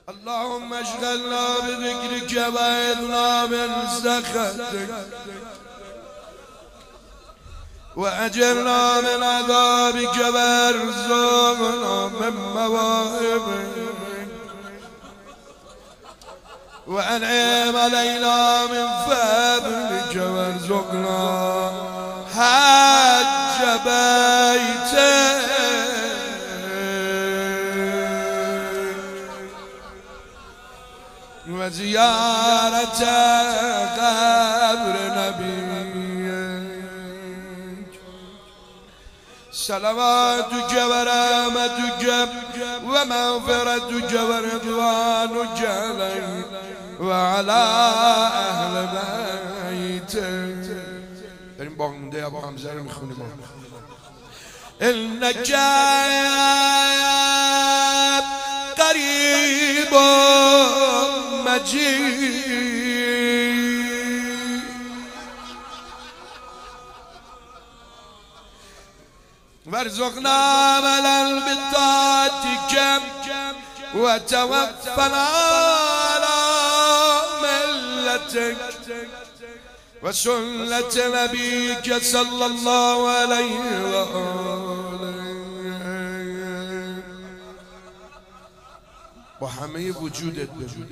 اللهم اشغلنا بذكرك وإذنا من سخطك وأجرنا من عذابك وارزقنا من مواهبك وأنعم علينا من فضلك وارزقنا حج بيتك وزيارة قبر نبيك صلواتك ورحمتك ومغفرتك ورضوانك عليك وعلى أهل بيتك. بریم با مونده ابو حمزه رو میخونیم. إنك قريب مجيد وارزقنا عملا بطاعتك وتوفنا على ملتك وسنة نبيك صلى الله عليه وآله با همه وجودت بجود.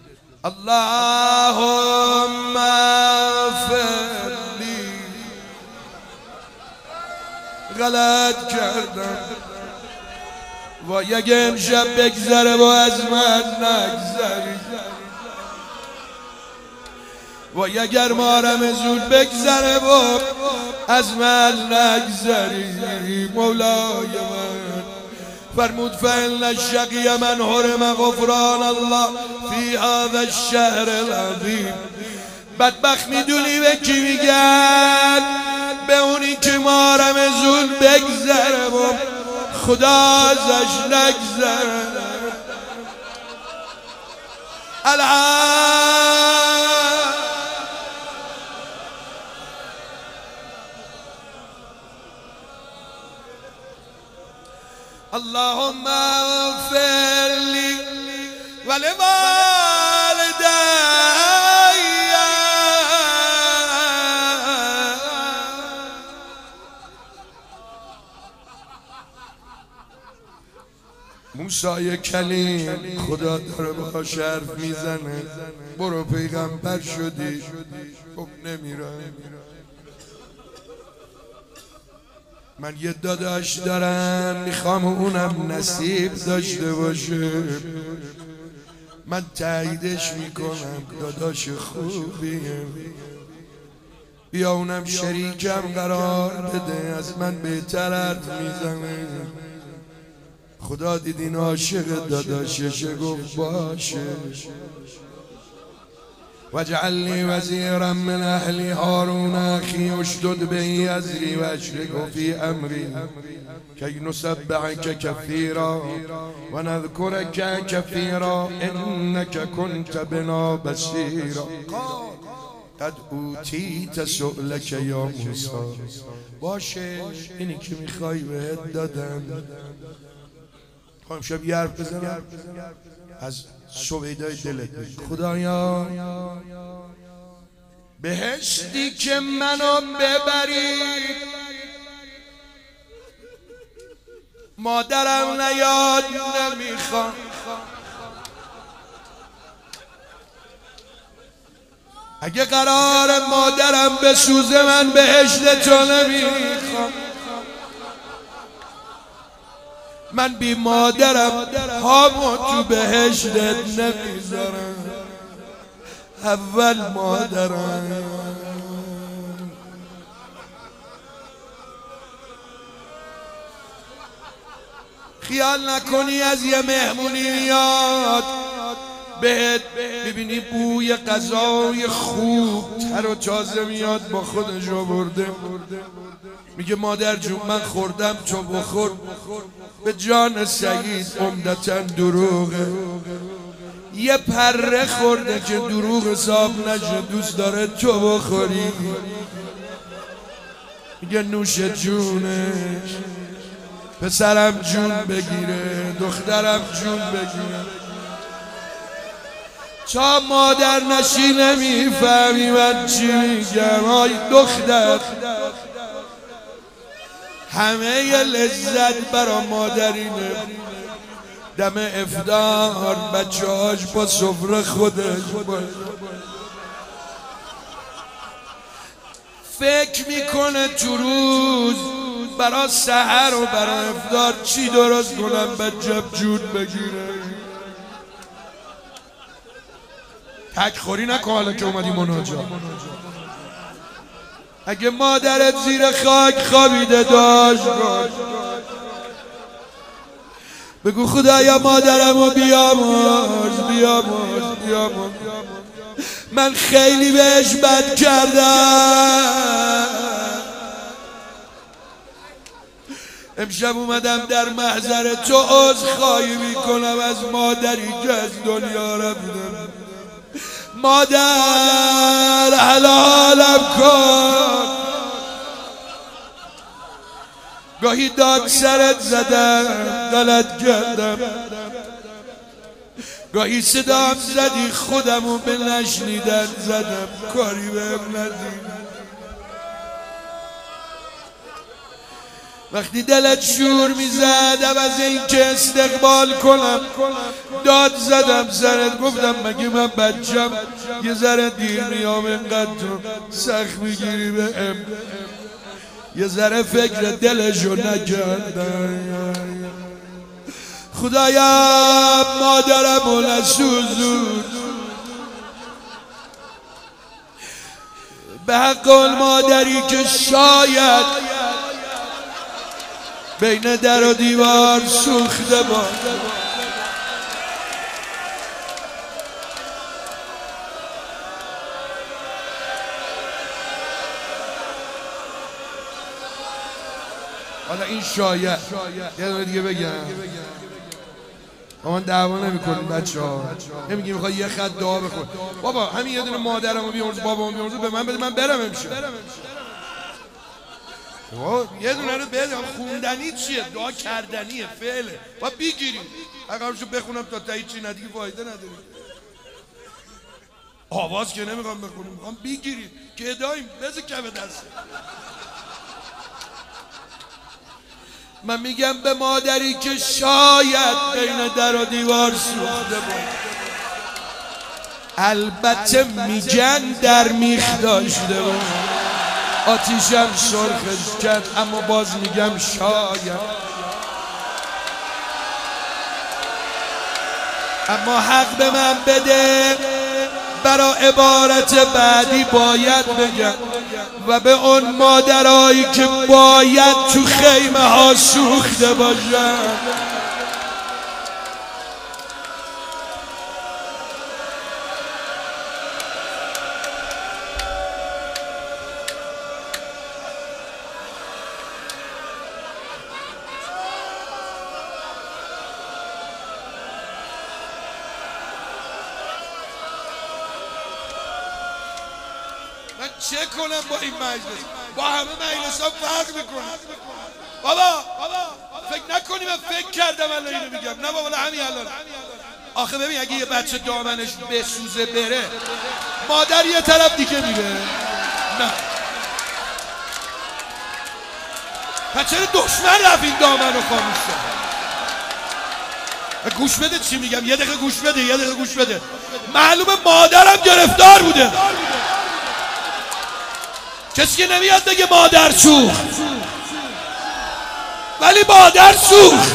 اللهم اغفر لی غلط کردم و یک امشب بگذره و از من نگذری و اگر مارم زود بگذره و از من نگذری. مولای من فرمود فإن الشقي من حرم غفران الله في هذا الشهر العظیم. بدبخت میدونی به کی میگن؟ به اونی که مارم زود بگذره و خدا ازش نگذره. اللهم اغفر لي ولوالدي موسی کلیم خدا داره باهاش حرف میزنه. برو پیغمبر شدی. خب نمیرم. من یه داداش دارم میخوام اونم نصیب داشته باشه. من تاییدش میکنم داداش خوبیه. بیا اونم شریکم قرار بده. از من بهتر حرف میزنه. خدا دیدین عاشق داداششه گفت باشه. واجعل لي وزيرا من أهلي هارون أخي اشدد به أزري وأشركه في أمري كي نسبحك كثيرا ونذكرك كثيرا إنك كنت بنا بصيرا قد أوتيت سؤلك يا موسى. باشه اینی که میخوای بهت دادم. خواهم شب یه حرف بزنم از سویدای دلت. خدایا بهشتی که منو ببری مادرم نیاد نمیخوام. اگه قرار مادرم بسوزه من بهشت تو نمیخوام. من بی مادرم هامو تو بهشتت نمیذارم. اول مادرم. خیال نکنی از یه مهمونی میاد بهت ببینی بوی غذای خوب تر و تازه میاد با خودش آورده. میگه مادر جون من خوردم تو بخور. به جان سعید عمدتاً دروغه. یه پره خورده که دروغ حساب نشه. دوست داره تو بخوری. میگه نوش جونش. پسرم جون بگیره، دخترم جون بگیره. تا مادر نشی نمیفهمی من چی میگم. آی دختر همه ی لذت برا مادرینه. دم افطار بچه هاش با سفره خودش فکر میکنه تو روز برا سحر و برا افطار چی درست کنم بچه جود بگیره. تک خوری نکن حالا که اومدی مناجات. اگه مادرت زیر خاک خوابیده داشت بگو خدایا مادرمو بیامرز بیامرز بیامرز. من خیلی بهش بد کردم. امشب اومدم در محضر تو عذرخواهی میکنم از مادری که از دنیا رفتم. مادر حلالم کن. گاهی داگ سرت زدم غلط کردم. گاهی صدام زدی خودمو به نشنیدن زدم کاری بهم ندی. وقتی دلت شور میزد عوض این که استقبال کنم داد زدم سرت. گفتم مگه من بچم یه ذره دیر میام اینقدر تو سخت میگیری بهم. یه ذره فکر دلشو نکردم. خدایا مادرمو نسوزون. به حق اون مادری که شاید بین در و دیوار سوخته باد. حالا این شاید یه دونه دیگه بگم. ما دعوا نمی‌کنیم بچه‌ها. نمیگیم می‌خوای یه خط دعا بخون. بابا همین یه دونه مادرمو بیامرز بابامو بیامرز به من بده من برم امشب. یه دونه رو بده. خوندنی چیه؟ دعا کردنیه فعله. با بگیریم. اگرشو بخونم تا تا هیچی ندیگه فایده نداره. آواز که نمیخوام بخونیم میخوام بگیریم که اداییم بذار کف دست. من میگم به مادری که شاید بین در و دیوار سوخته بود. البته میگن در میخ داشته بود آتیشم سرخش کرد اما باز میگم شاید. اما حق به من بده برا عبارت بعدی باید بگم و به اون مادرایی که باید تو خیمه ها سوخته باشن. من چه کنم با این مجلس؟ با همه مجلس ها فرق میکنم. بابا فکر نکنی من فکر کردم الان اینو میگم. نه بابا همین الان. آخه ببین اگه یه بچه دامنش بسوزه بره مادر یه طرف دیگه میره. نه پس چرا دشمن رفت این دامن رو خاموش کرد؟ گوش بده چی میگم. یه دقیقه گوش بده. معلومه مادرم گرفتار بوده. کسی که نمیاد بگه مادر سوخت ولی مادر سوخت.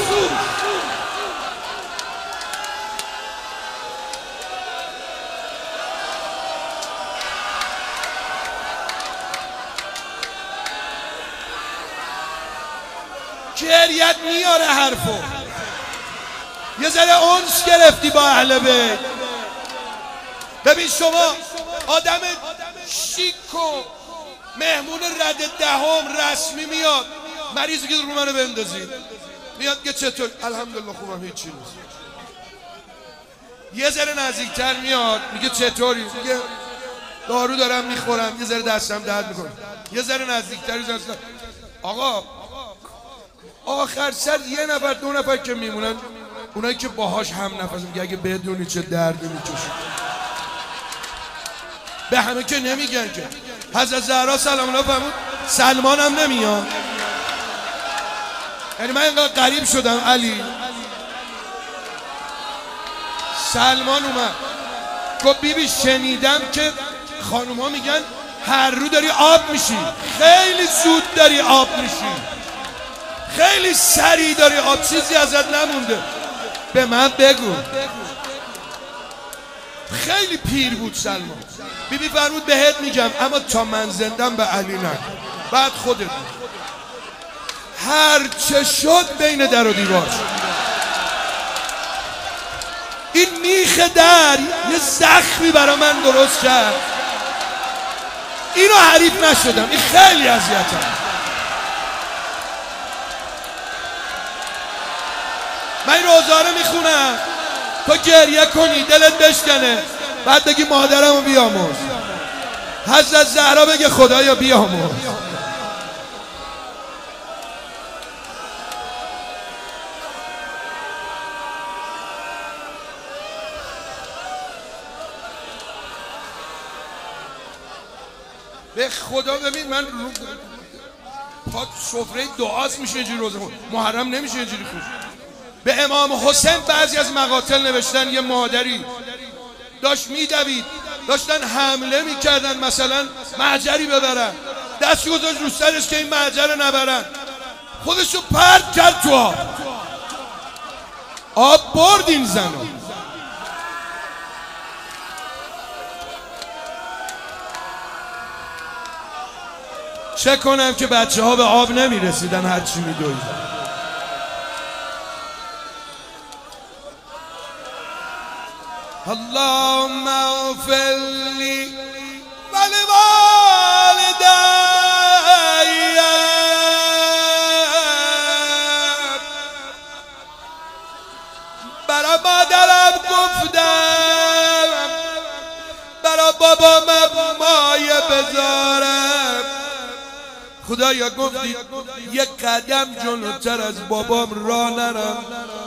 گریت میاره حرفو. یه ذره انس گرفتی با اهل بیت. ببین شما آدم شیک و مهمون رد دهم رسمی میاد مریضی که رو منو بندازی میاد که چطور الحمدلله خوبم هیچی نیست. یه ذره نزدیکتر میاد میگه چطوری؟ میگه دارو دارم میخورم یه ذره دستم درد میکنه. یه ذره نزدیکتر آقا آخر سر یه نفر دو نفر که میمونن اونایی که باهاش هم نفس میگه اگه بدونی چه دردی میکشی. به همه که نمیگن که حضرت زهرا سلام الله فرمود سلمان هم نمیاد. یعنی من اینقدر غریب شدم علی. سلمان اومد گفت بیبی شنیدم که خانوما میگن هر رو داری آب میشی، خیلی زود داری آب میشی، خیلی سریع داری آب، چیزی ازت نمونده، به من بگو. خیلی پیر بود سلمان. بیبی فرمود بهت میگم اما تا من زندم به علی نگو، بعد خودت هر چه شد بین در و دیوار. این میخ در یه زخمی برا من درست کرد، اینو حریف نشدم، این خیلی اذیتم. من این روزاره میخونم تو گریه کنی دلت بشکنه، بعد بگی مادرمو بیامرز. حضرت زهرا بگه خدایا بیامرز. به خدا ببین من پا سفره دعاست میشه اینجوری روزه محرم نمیشه اینجوری خوب. به امام حسین بعضی از مقاتل نوشتن یه مادری داشت میدوید، داشتن حمله میکردن مثلا معجری ببرن، دستی گذاشت رو سرش که این معجر رو نبرن، خودشو پرت کرد تو آب، آب برد این زنو. چه کنم که بچه ها به آب نمی رسیدن هرچی می دویدن. اللهم اغفر لی ولوالدی برا مادرم گفتم برا بابام مایه بذارم، خدایا گفتی یک قدم جلوتر از بابام راه نرم.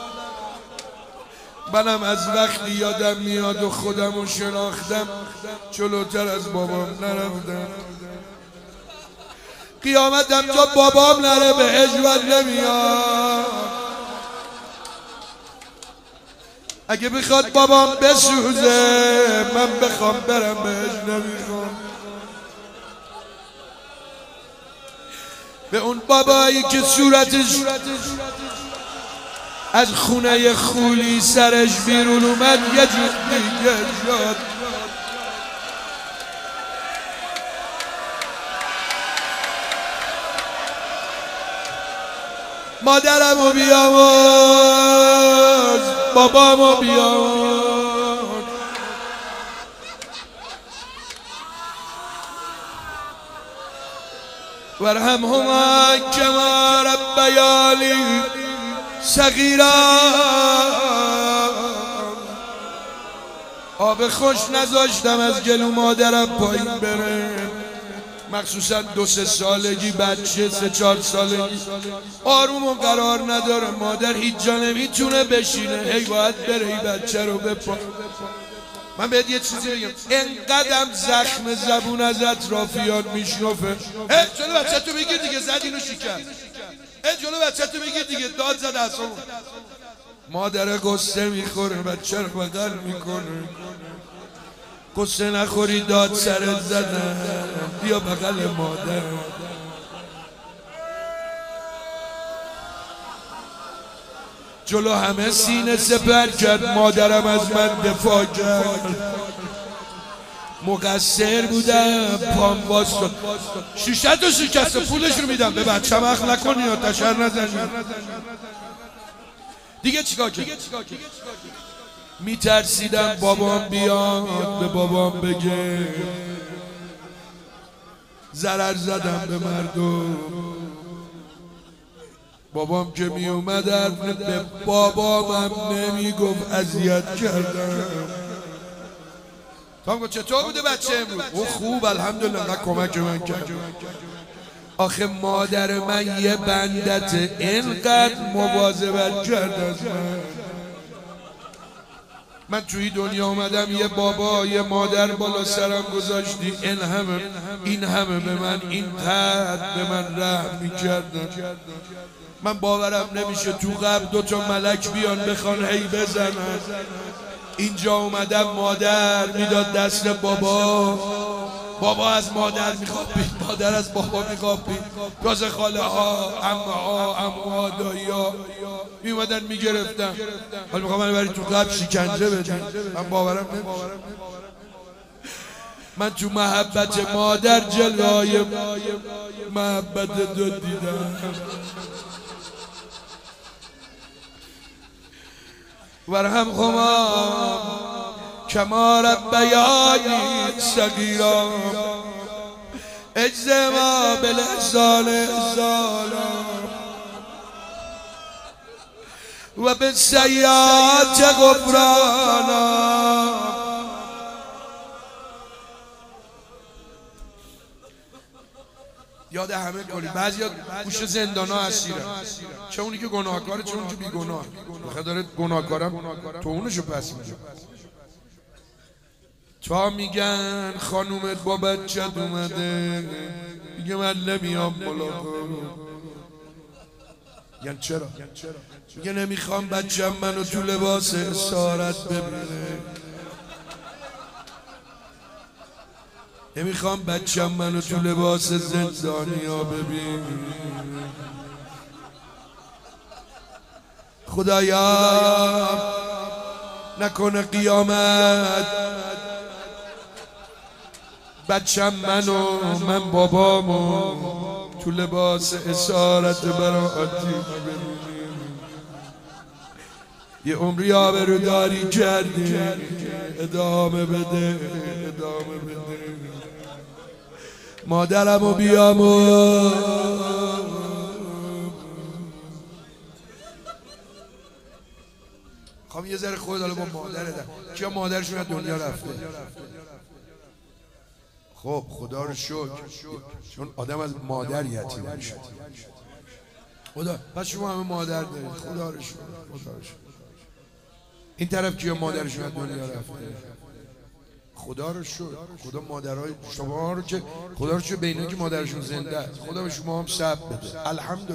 منم از وقتی یادم میاد و خودمو شناختم جلوتر از بابام نرفتم. قیامتم جا بابام نره به هجوت نمیاد. اگه بخواد بابام بسوزه من بخوام برم بهش نمیخوام. به اون بابایی که صورتش از خونه خولی سرش بیرون اومد یه جور دیگه شد. مادرمو بیامرز، بابامو بیامرز. وارحمهما کما ربیانی صغیرا. آب خوش نذاشتم از گلو مادرم پایین بره، مخصوصا 2-3 سالگی، بچه 3-4 سالگی آروم و قرار نداره، مادر هیچ جا نمیتونه بشینه، هی باید بره این بچه رو بپا. من بهت یه چیزی بگم، انقدرم زخم زبون از اطرافیان میشنفه. جلو بچه تو بگیر دیگه، زد اینو شکر. جلو بچه تو بگیر دیگه، داد زد اصلا. مادر قصه میخوره، بچه رو بغل میکنه. قصه نخوری داد سرت زدن، بیا بغل مادر. جلو همه سینه سپر کرد، مادرم از من دفاع کرد. مقصر بودم، پام باز شد. شیشه تو شکسته، پولش رو میدم. به بچه‌م اخ نکنی یا تشر نزنی. دیگه چیکار کنم؟ میترسیدم بابام بیاد به بابام بگه ضرر زدم به مردم. بابام که می اومد به بابامم نمیگفت اذیت کردم. تام گفت چطور بوده بچه امروز؟ او خوب الحمدلله، نه کمک من کرد. آخه مادر من یه بندت، اینقدر مواظبت کرد از من. من توی دنیا اومدم یه بابا یه مادر بالا سرم گذاشتی، این همه به من این قد به من رحم میکردن. من باورم نمیشه تو قبر 2 ملک بیان بخوان هی بزنن. اینجا اومدم مادر میداد دست بابا از مادر میخوابید، مادر از بابا میخوابید، تازه خاله ها عموها دایی ها میومدن میگرفتن. حالا میخوام من برای تو قبر شکنجه بدن. من باورم نمیشه. من تو محبت مادر جلوه محبت دو دیدم. ورهم خمام کما ربیانی صغیرا اجزما بالاحسان احسانا و بالسیئات غفرانا. یاد همه کنید بعضیا گوشه زندانا اسیرن، چه اونی که گناهکاره چه اونی که بیگناه. بخاطر داره گناهکارم تو اونشو پس میده. تا میگن خانومت با بچت اومده، میگه من نمیام ملاقات. یعنی چرا؟ میگه نمیخوام بچم منو تو لباس اسارت ببینه، نمیخوام بچم منو تو لباس زندانیا ببینه. خدایا نکنه قیامت بچم من بابامو تو لباس اسارت براتی ببینیم. یه عمری آبروداری کردی، ادامه بده. مادرمو بیامو خب یه ذره خود حالا با مادرت کیا مادرشون از دنیا رفته؟ خب خدا رو شکر، چون آدم از مادر یتیم میشه. خدا پس شما همه مادر دارید. خدا رو شکر. این طرف کیا مادرشون از دنیا رفته؟ خدا رو شکر. خدا مادرای شما رو که خدا رو شکر به اینا که مادرشون زنده است. خدا به شما هم صبر بده.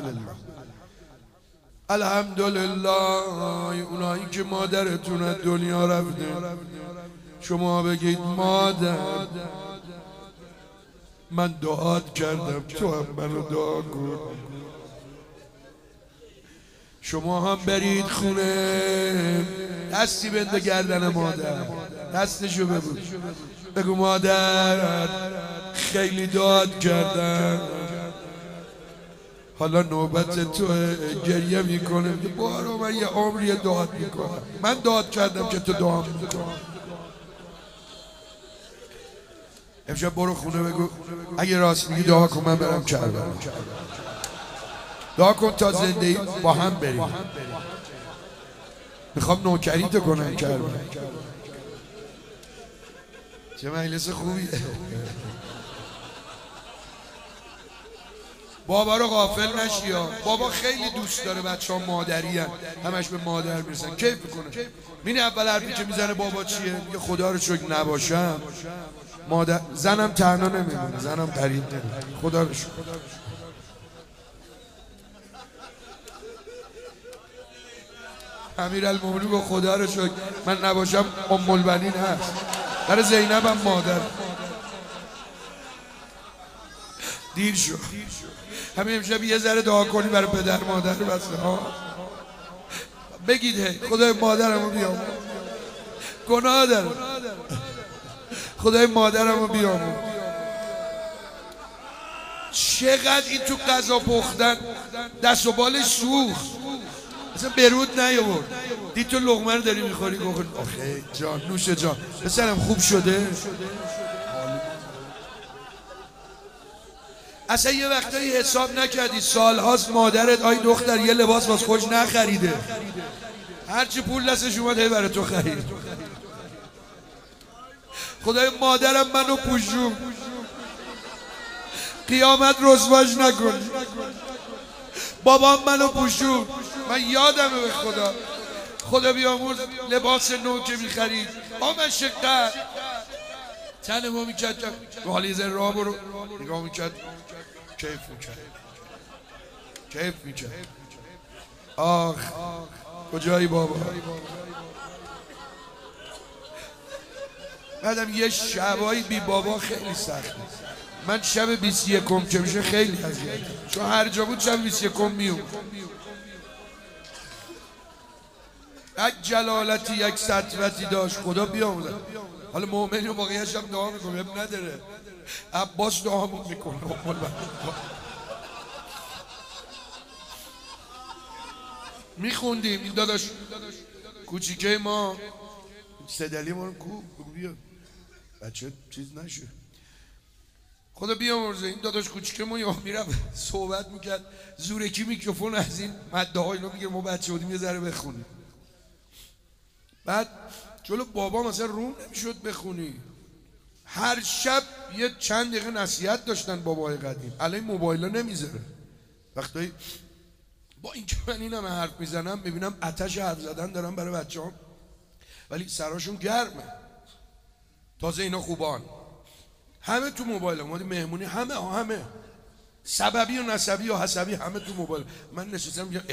الحمدلله. اونایی که مادرتون از دنیا رفته شما بگید مادر من دعات کردم، تو هم منو دعا کن. شما هم برید خونه دستی بنده گردن مادر، دستشو بگو مادر خیلی دعات کردم، حالا نوبت تو. گریه میکنه بارو من یه عمری دعات میکنم، من دعات کردم که تو دعا میکنم. امشب برو خونه بگو اگه راست میگی دعا کن من برم کربلا، دعا کن تا زندگی با هم بریم. میخوام نوکری تو کنم کربلا. چه مجلس خوبیه. بابا رو غافل نشی ها. بابا خیلی دوست داره بچه ها مادری هن. همش به مادر میرسن کیف میکنه. این اول حرفی که میزنه بابا چیه؟ میگه خدا رو شکر نباشم مادر زنم تنها نمیمونه، زنم غریب نمیمونه. خدا رو شکر. امیرالمومنین گفت خدا رو شکر من نباشم ام البنین هست. برای زینب هم مادر. دیر شد. همین امشب یه ذره دعا کنی برای پدر مادر بسه ها. بگید هی خدای مادرمو بیامون، گناه دارم، خدای مادرمو بیامون. چقدر این تو غذا پختن دست و بالش سوخت، اصلا برود نیاورد. دید تو لقمه رو داری میخوری گفت آخه جان نوش جان پسرم خوب شده. اصلا یه وقتایی حساب نکردی سالهاست مادرت آی دختر یه لباس واسه خودش نخریده، هرچی پول دستش اومد هی برای تو خرید. خدای مادرم منو پوشون، قیامت رسواش نکن. بابام منو پوشون، من یادمه به خدا. خدا بیامرز لباس نو که میخرید مشقت تن ما میکرد حالا یه ذره راه برو نگاه میکرد کیف میکرد آخ کجایی بابا. بعدم یه شبایی بی بابا خیلی سخته. من شب 21 که میشه خیلی اذیتم، چون هر جا بود شب 21 میوم. یک جلالتی یک سطوتی داشت خدا بیامرزه. حالا مؤمن و باقیه‌اش هم دعا میکنه اب نداره. عباس دعامون میکنه. میخوندیم این داداش کوچیکه ما صدلی ما رو کو بیا بچه چیز نشه خدا بیامرزه. این داداش کوچیکه ما یا میرفت صحبت میکرد زورکی میکروفون از این مده ها اینا میگه ما بچه بودیم یه ذره بخونیم. بعد جلو بابا مثلا روم نمیشد بخونی. هر شب یه چند دقیقه نصیحت داشتن بابای قدیم. الان موبایل ها نمیذاره. وقتی با این که من این همه حرف میزنم میبینم آتش حرف زدن دارم برای بچه‌ام، ولی سراشون گرمه. تازه اینا خوبان همه تو موبایل هم مهمونی همه سببی و نسبی و حسبی همه تو موبایل. من نشستم میگم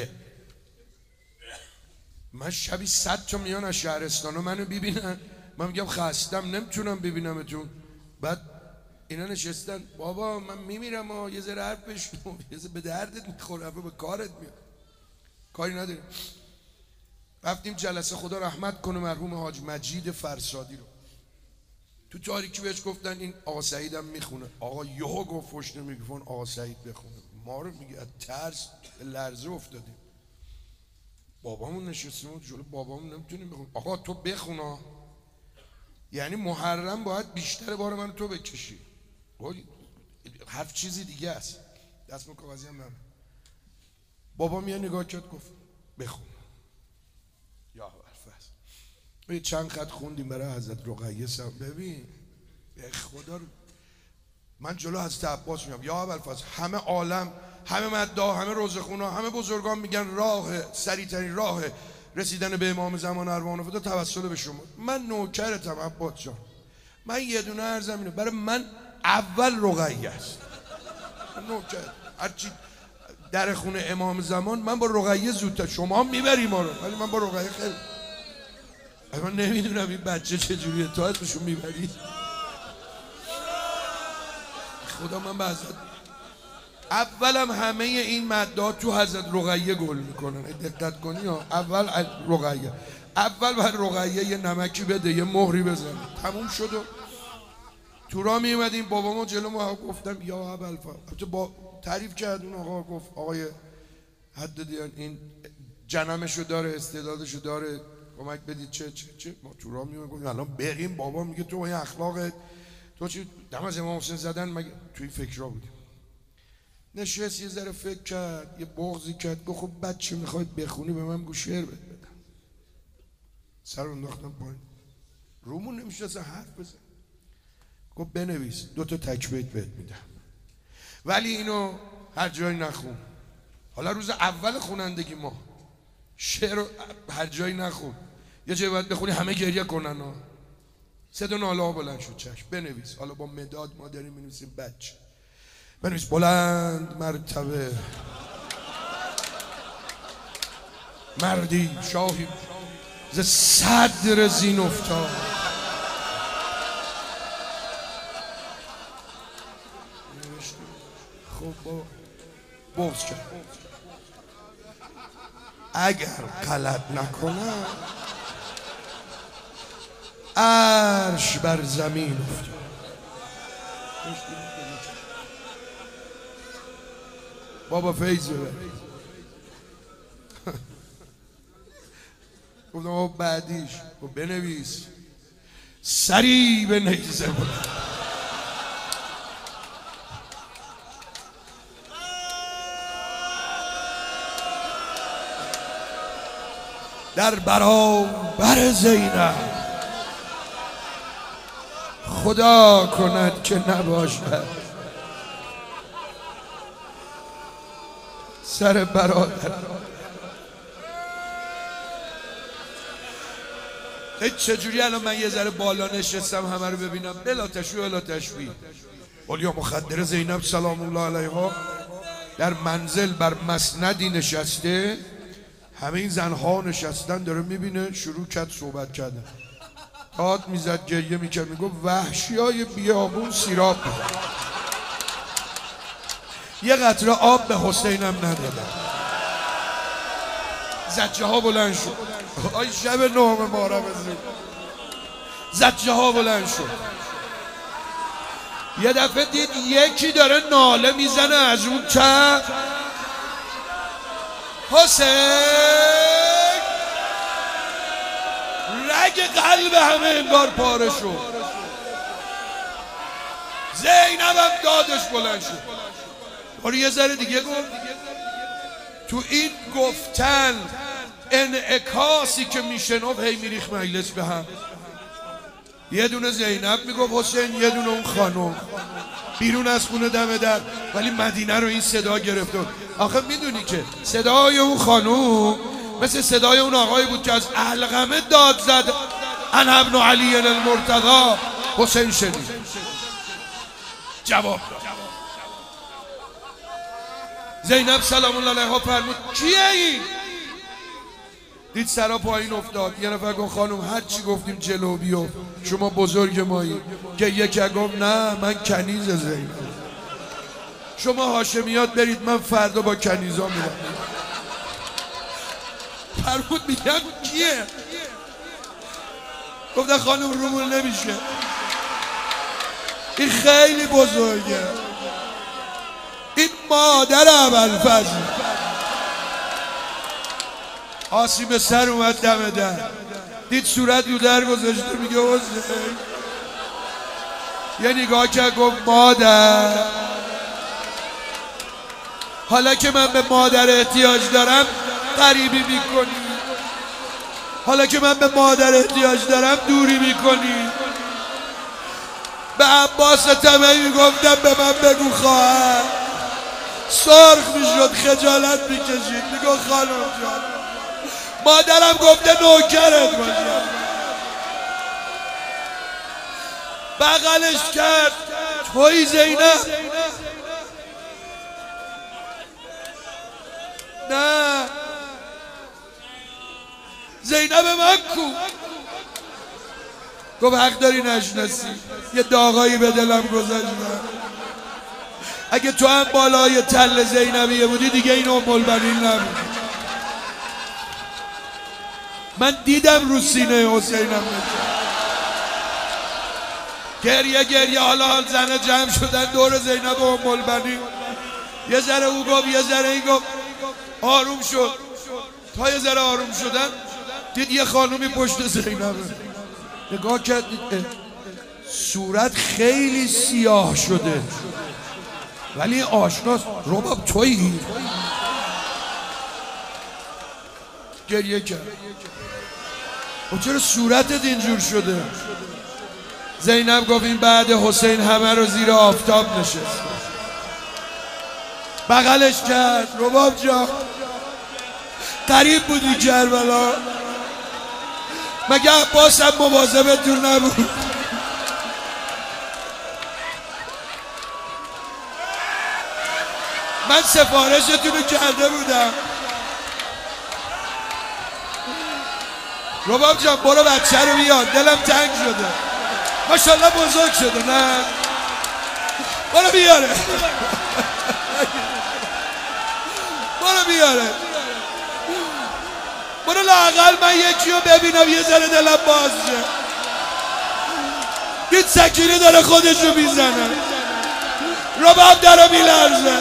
من شبی 100 تا میان از شهرستان و منو ببینن، من میگم خستم نمیتونم ببینمتون. بعد اینا نشستن بابا من میمیرم و یه ذره حرف بشنو، یه ذره به دردت میخوره به کارت میاد. کاری نداریم. رفتیم جلسه، خدا رحمت کنه مرحوم حاج مجید فرسادی رو. تو تاریکی بهش گفتن این آقا سعید هم میخونه. آقا یهو گفت پشت میکروفون آقا سعید بخونه. ما رو میگه از ترس لرزه افتادیم. بابامون نشستیم جلو بابامون نمیتونیم بخونیم. آقا تو بخونا، یعنی محرم باید بیشتر بار من تو بکشی. حرف چیزی دیگه است. دست با کاغذی هم نمه. بابا میاد نگاه کرد گفت بخون. یا حرف چند خط خوندیم برای حضرت رقیه سم. ببین به خدا رو من جلو حضرت عباس میام یا ابوالفضل همه عالم، همه مدعا، همه روزخونا، همه بزرگان میگن راه سریع‌ترین راه رسیدن به امام زمان ارواح فدا توسل به شما. من نوکرتم عباس جان. من یه دونه عرضم اینه برای من اول رقیه است. نوکر هرچی در خونه امام زمان من با رقیه زودتر، شما میبری ما رو ولی من با رقیه خیلی من نمیدونم این بچه چجوریه تو اسمشون میبری. خدا من به حضرت اولم همه این مدعا تو حضرت رقیه گل میکنن. دقت کنی ها. اول رقیه، اول بر رقیه یه نمکی بده یه مهری بزن. تموم شد و تو راه میومدیم بابامو جلو ما گفتم یا ابوالفضل با تعریف کرد. اون آقا گفت آقای حد دیان این جنمشو داره استعدادشو داره کمک بدید چه ما تو راه میومدیم الان بریم. بابا میگه تو این اخلاقت تو چی دم از امام حسین زدن مگه توی فکرها بودیم. نشست یه ذره فکر کرد یه بغضی کرد گفت خب بچه میخواید بخونی به من بگو شعر بهت بدم. سر انداختم پایین رومون نمیشه اصلا حرف بزن. گفت بنویس 2 تا تکبیت بهت میدم ولی اینو هر جایی نخون. حالا روز اول خونندگی ما شعر هر جایی نخون. یه جایی باید بخونی همه گریه کنن ها. صدا ناله ها بلند شد. چشم بنویس. حالا با مداد ما داریم می‌نویسیم بچه بنویس بلند مرتبه مردی شاهی ز صدر زین افتاد. خب با بغض کرد اگر غلط نکنم عرش بر زمین افتاد. بابا فیض ببر. گفتم بابا بعدیش گفت بنویس سری به نیزه بود. در برابر زینب خدا کند که نباشد سر برادر چجوری الان من یه ذره بالا نشستم همه رو ببینم بلا تشویق بلا تشبیه. اولیا مخدر زینب سلام الله علیها در منزل بر مسندی نشسته، همه این زنها نشستن، داره میبینه، شروع کرد صحبت کردن، داد میزد، گریه میکرد، میگفت وحشیای بیابون سیراب میدن، یه قطره آب به حسینم ندادن. زجه ها بلند شد. آی شب نهم محرم زجه ها بلند شد. یه دفعه دید یکی داره ناله میزنه از اون چپ، حسین. رگ قلب همه انگار پاره شد. زینب هم دادش بلند شد. برو یه ذره دیگه گفت. تو این گفتن انعکاسی که میشنف هی میریخ مجلس به هم. یه دونه زینب میگفت حسین، یه دونه اون خانم بیرون از خونه دم در، ولی مدینه رو این صدا گرفت. آخه میدونی که صدای اون خانم مثل صدای اون آقایی بود که از علقمه داد زد انا ابن علی المرتضی. حسین شنید، جواب داد. زینب سلام الله علیها فرمود کیه این؟ دید سرا پایین افتاد. یه نفر گفت خانم هر چی گفتیم جلو بیو، شما بزرگ مایی. که یکی گفت نه من کنیز زینب، شما هاشمیات برید، من فردا با کنیزا میرم. فرمود میگم کیه؟ گفتن خانم رومون نمیشه، این خیلی بزرگه، این مادر ابوالفضل. آسیب سر اومد دم در، دید صورت رو در گذاشته، میگه حسین. یه نگاه کرد گفت مادر، حالا که من به مادر احتیاج دارم غریبی میکنی، حالا که من به مادر احتیاج دارم دوری میکنی. به عباس تمهی میگفتم به من بگو خواهر، سرخ میشد، خجالت میکشید، میگو خانم جان مادرم گفته نوکرت باشم. بغلش کرد، توی زینب؟ نه زینب من کو؟ گفت حق داری نشناسی، یه داغایی به دلم گذاشتم. اگه تو هم بالای تل زینبیه بودی دیگه این ام البنین نبودی. من دیدم رو سینه حسینم گریه حالا زنه جمع شدن دور زینب و ام البنین. یه ذره او گفت، یه ذره این گفت، آروم شد. تا یه ذره آروم شدن دید یه خانومی پشت زینبه. نگاه کرد دید صورت خیلی سیاه شده ولی آشناست. رباب تویی؟ گریه کرد. و چرا صورتت اینجور شده؟ زینب گفت این بعد حسین همه رو زیر آفتاب نشست. بغلش کرد. رباب جان قریب بودی کربلا، مگه عباس هم مواظبتون نبود؟ من سفارشتون رو کرده بودم. رباب جان برو بچه رو بیار، دلم تنگ شده، ماشاءالله بزرگ شده. نه برو بیاره، برو بیاره، برو لااقل من یکی رو ببینم یه ذره دلم باز شه. دید سکینه داره خودش رو میزنه، رباب داره میلرزه،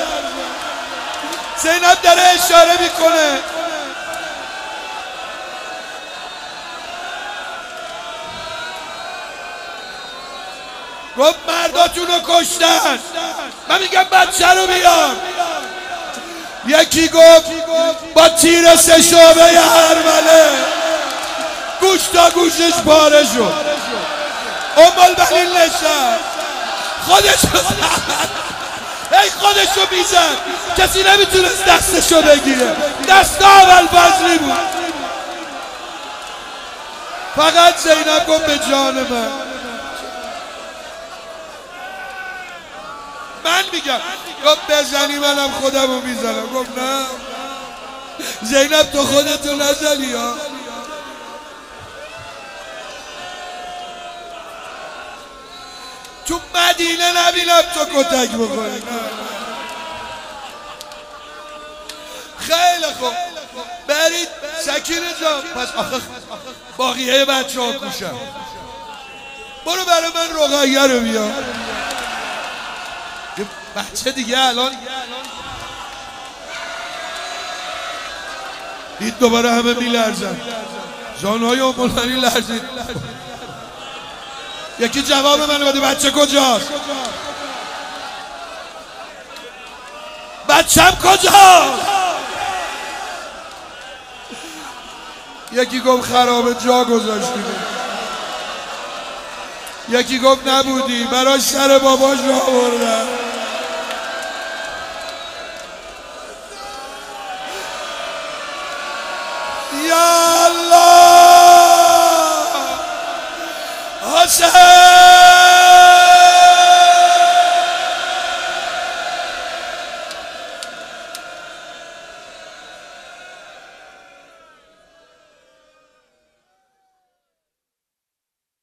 زینب داره اشاره میکنه. گفت مرداتون رو کشتن، من میگم بچه رو بیار. یکی گفت با تیر 3 شعبه هرمله گوش تا گوشش پاره شد. ام البنین نشست، خودشو زد، ای خودشو میزد، کسی نمیتونست دستشو بگیره، دست ابوالفضلی بود. فقط زینب گفت به جان من میگم گفت بزنی منم خودمو میزنم. گفت نه زینب تو خودتو نزنی ها. تو مدینه نبینم تو کتک بخوری. خیلی خوب برید سکینه جان. پس آخه باقیه بچه ها کوشم. برو برای من رقیه رو بیار. بچه دیگه الان دید دوباره همه میلرزن. زانهای امولانی لرزید. یکی جواب منو بده بچه کجاست؟ بچم کجاست؟ یکی گفت خرابه جا گذاشتیم. یکی گفت نبودی براش سر باباش را بردن. یا الله حسین